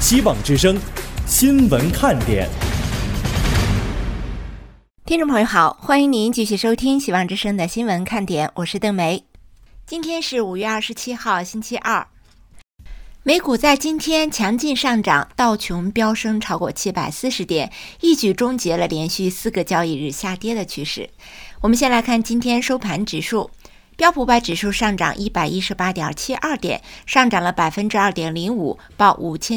希望之声新闻看点。 听众朋友好，欢迎您继续收听希望之声的新闻看点，我是邓梅。今天是5月27号星期二。美股在今天强劲上涨，道琼飙升超过740点，一举终结了连续4个交易日下跌的趋势。我们先来看今天收盘指数，标普500指数上涨 118.72 点，上涨了 2.05%， 报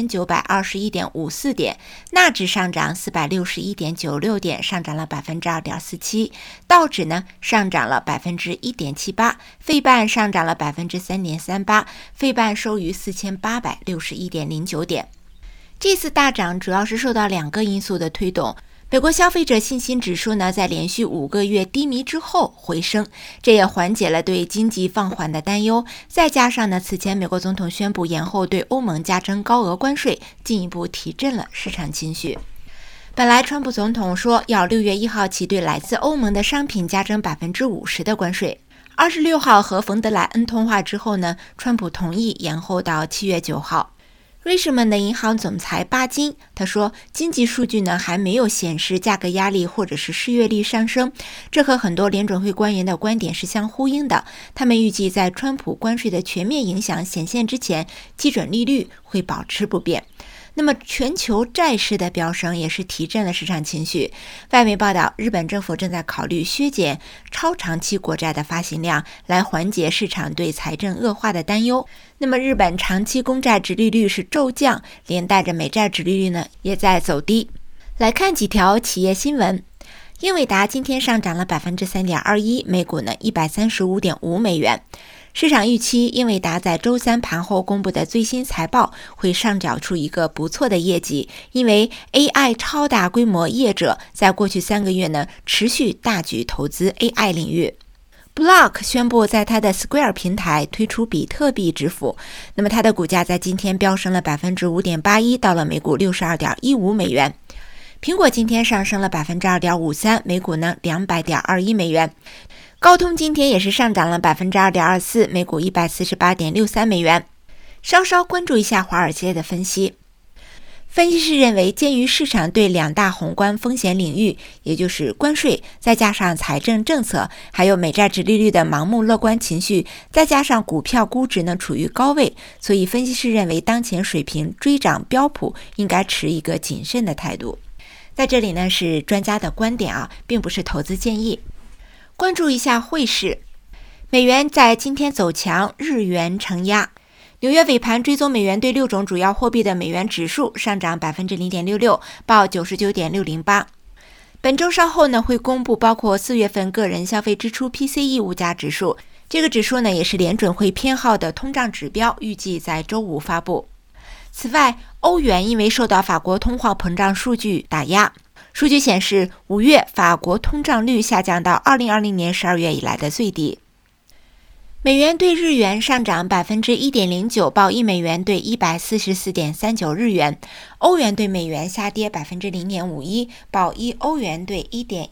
5921.54 点。纳指上涨 461.96 点，上涨了 2.47%。道指呢上涨了 1.78%， 费半上涨了 3.38%， 费半收于 4861.09 点。这次大涨主要是受到2个因素的推动。美国消费者信心指数呢，在连续5个月低迷之后回升，这也缓解了对经济放缓的担忧。再加上呢，此前美国总统宣布延后对欧盟加征高额关税，进一步提振了市场情绪。本来川普总统说要6月1号起对来自欧盟的商品加征 50% 的关税。26号和冯德莱恩通话之后呢，川普同意延后到7月9号。瑞士曼的银行总裁巴金他说，经济数据呢还没有显示价格压力或者是失业率上升，这和很多联准会官员的观点是相呼应的。他们预计在川普关税的全面影响显现之前，基准利率会保持不变。那么全球债市的飙升也是提振了市场情绪。外媒报道，日本政府正在考虑削减超长期国债的发行量，来缓解市场对财政恶化的担忧。那么日本长期公债殖利率是骤降，连带着美债殖利率呢也在走低。来看几条企业新闻。英伟达今天上涨了 3.21%， 每股呢 135.5 美元。市场预期英伟达在周三盘后公布的最新财报会上缴出一个不错的业绩，因为 AI 超大规模业者在过去3个月呢持续大举投资 AI 领域。Block 宣布在它的 Square 平台推出比特币支付，那么它的股价在今天飙升了 5.81%， 到了每股 62.15 美元。苹果今天上升了 2.53%， 每股呢 200.21 美元。高通今天也是上涨了 2.24%， 每股 148.63 美元。稍稍关注一下华尔街的分析。分析师认为，鉴于市场对2大宏观风险领域，也就是关税，再加上财政政策，还有美债殖利率的盲目乐观情绪，再加上股票估值呢处于高位，所以分析师认为当前水平追涨标普应该持一个谨慎的态度。在这里呢是专家的观点啊，并不是投资建议。关注一下汇市，美元在今天走强，日元承压。纽约尾盘追踪美元对6种主要货币的美元指数上涨 0.66%， 报 99.608。本周稍后呢会公布包括4月份个人消费支出 PCE 物价指数，这个指数呢也是联准会偏好的通胀指标，预计在周五发布。此外，欧元因为受到法国通货膨胀数据打压，数据显示5月法国通胀率下降到2020年12月以来的最低。美元对日元上涨 1.09%， 报1美元对 144.39 日元。欧元对美元下跌 0.51%， 报1欧元对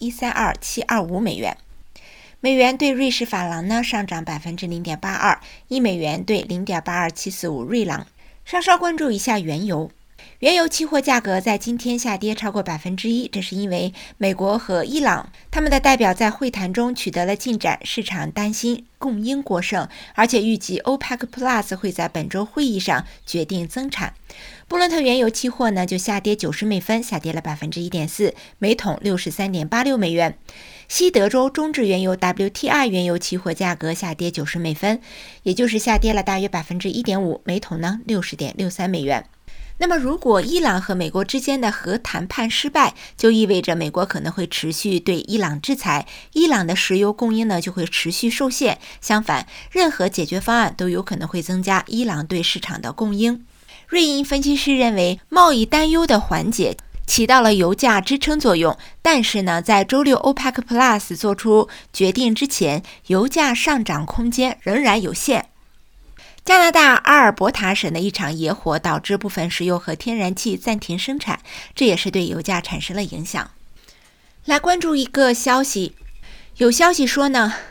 1.132725 美元。美元对瑞士法郎呢上涨 0.82%， 1美元对 0.82745 瑞郎。稍稍关注一下原油。原油期货价格在今天下跌超过 1%， 这是因为美国和伊朗他们的代表在会谈中取得了进展，市场担心供应过剩，而且预计 OPEC Plus 会在本周会议上决定增产。布伦特原油期货呢就下跌90美分，下跌了 1.4%， 每桶 63.86 美元。西德州中质原油 WTI 原油期货价格下跌90美分，也就是下跌了大约 1.5%， 每桶呢 60.63 美元。那么如果伊朗和美国之间的核谈判失败，就意味着美国可能会持续对伊朗制裁，伊朗的石油供应呢就会持续受限。相反，任何解决方案都有可能会增加伊朗对市场的供应。瑞银分析师认为，贸易担忧的缓解起到了油价支撑作用，但是呢，在周六 OPEC Plus 做出决定之前，油价上涨空间仍然有限。加拿大阿尔伯塔省的一场野火导致部分石油和天然气暂停生产，这也是对油价产生了影响。来关注一个消息，有消息说呢，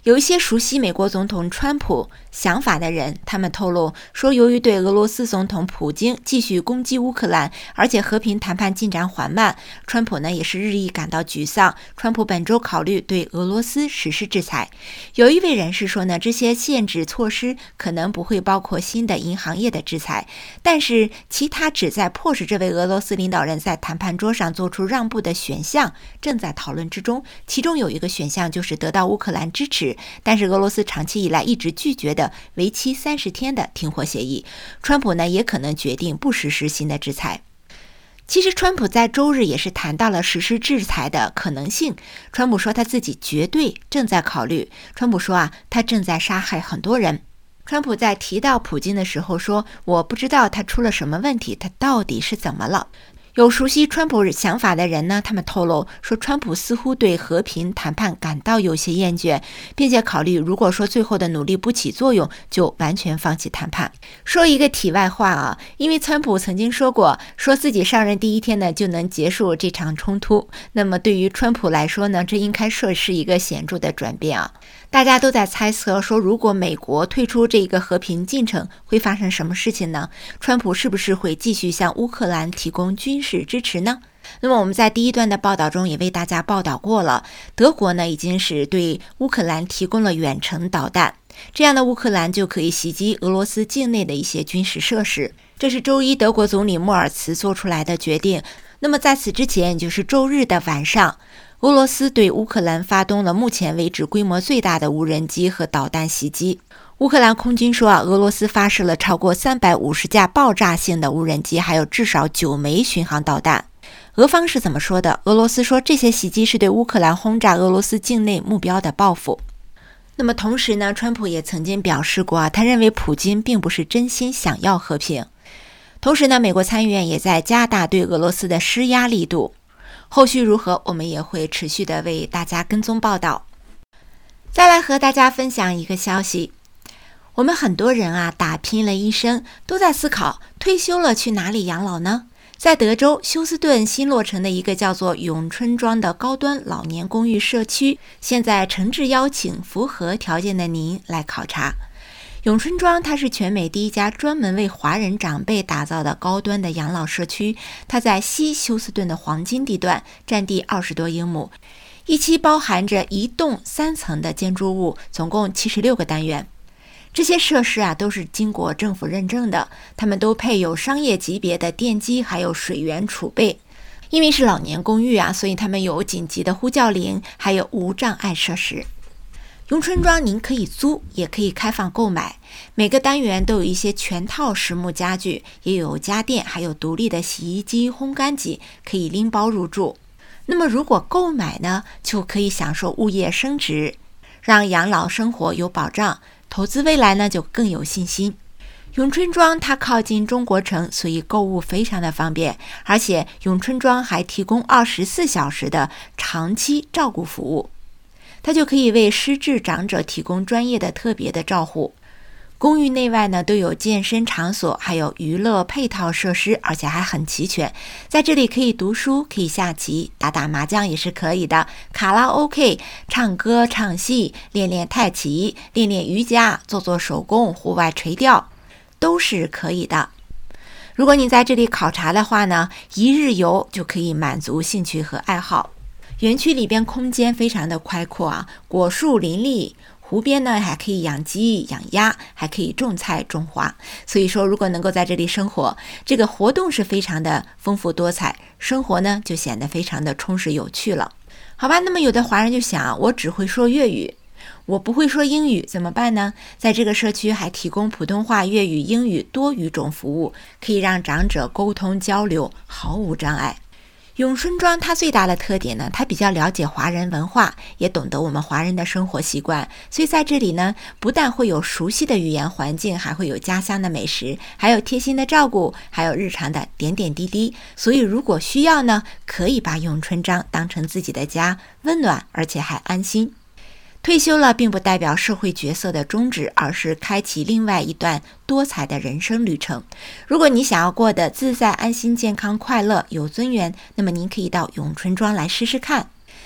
有一些熟悉美国总统川普想法的人，他们透露说，由于对俄罗斯总统普京继续攻击乌克兰，而且和平谈判进展缓慢，川普呢也是日益感到沮丧。川普本周考虑对俄罗斯实施制裁。有一位人士说呢，这些限制措施可能不会包括新的银行业的制裁，但是其他旨在迫使这位俄罗斯领导人在谈判桌上做出让步的选项正在讨论之中。其中有一个选项就是得到乌克兰支持，但是俄罗斯长期以来一直拒绝的为期30天的停火协议。川普呢也可能决定不实施新的制裁。其实川普在周日也是谈到了实施制裁的可能性。川普说他自己绝对正在考虑。川普说他正在杀害很多人。川普在提到普京的时候说，我不知道他出了什么问题，他到底是怎么了。有熟悉川普想法的人呢，他们透露说，川普似乎对和平谈判感到有些厌倦，并且考虑如果说最后的努力不起作用，就完全放弃谈判。说一个题外话因为川普曾经说过，说自己上任第一天呢就能结束这场冲突。那么对于川普来说呢，这应该说是一个显著的转变大家都在猜测说，如果美国退出这个和平进程，会发生什么事情呢？川普是不是会继续向乌克兰提供军事支持呢？那么我们在第一段的报道中也为大家报道过了，德国呢已经是对乌克兰提供了远程导弹，这样的乌克兰就可以袭击俄罗斯境内的一些军事设施。这是周一德国总理默尔茨做出来的决定。那么在此之前，也就是周日的晚上，俄罗斯对乌克兰发动了目前为止规模最大的无人机和导弹袭击。乌克兰空军说俄罗斯发射了超过350架爆炸性的无人机，还有至少9枚巡航导弹。俄方是怎么说的？俄罗斯说这些袭击是对乌克兰轰炸俄罗斯境内目标的报复。那么同时呢，川普也曾经表示过他认为普京并不是真心想要和平。同时呢，美国参议院也在加大对俄罗斯的施压力度。后续如何，我们也会持续的为大家跟踪报道。再来和大家分享一个消息，我们很多人打拼了一生，都在思考退休了去哪里养老呢？在德州休斯顿新落成的一个叫做永春庄的高端老年公寓社区，现在诚挚邀请符合条件的您来考察。永春庄它是全美第一家专门为华人长辈打造的高端的养老社区，它在西休斯顿的黄金地段，占地20多英亩，一期包含着1栋3层的建筑物，总共76个单元。这些设施都是经过政府认证的，它们都配有商业级别的电机，还有水源储备。因为是老年公寓所以它们有紧急的呼叫铃，还有无障碍设施。永春庄您可以租，也可以开放购买，每个单元都有一些全套实木家具，也有家电，还有独立的洗衣机、烘干机，可以拎包入住。那么如果购买呢，就可以享受物业升值，让养老生活有保障，投资未来呢就更有信心。永春庄它靠近中国城，所以购物非常的方便，而且永春庄还提供24小时的长期照顾服务，它就可以为失智长者提供专业的特别的照护。公寓内外呢都有健身场所，还有娱乐配套设施，而且还很齐全。在这里可以读书，可以下棋，打打麻将也是可以的，卡拉 OK， 唱歌唱戏，练练太极，练练瑜伽，做做手工，户外垂钓都是可以的。如果你在这里考察的话呢，一日游就可以满足兴趣和爱好。园区里边空间非常的开阔果树林立，湖边呢还可以养鸡养鸭，还可以种菜种花。所以说如果能够在这里生活，这个活动是非常的丰富多彩，生活呢就显得非常的充实有趣了。好吧，那么有的华人就想，我只会说粤语，我不会说英语怎么办呢？在这个社区还提供普通话、粤语、英语多语种服务，可以让长者沟通交流毫无障碍。永春庄它最大的特点呢，它比较了解华人文化，也懂得我们华人的生活习惯，所以在这里呢，不但会有熟悉的语言环境，还会有家乡的美食，还有贴心的照顾，还有日常的点点滴滴。所以如果需要呢，可以把永春庄当成自己的家，温暖而且还安心。退休了并不代表社会角色的终止，而是开启另外一段多彩的人生旅程。如果你想要过得自在、安心、健康、快乐、有尊严，那么您可以到永春庄来试试看。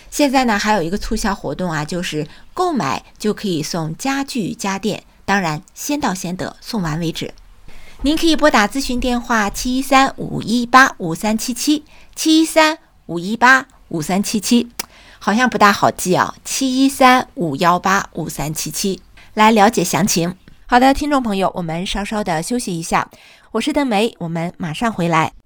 现在呢还有一个促销活动啊，就是购买就可以送家具家电，当然先到先得，送完为止。您可以拨打咨询电话713-518-5377，713-518-5377，好像不大好记啊，713-518-5377，来了解详情。好的，听众朋友，我们稍稍的休息一下，我是邓梅，我们马上回来。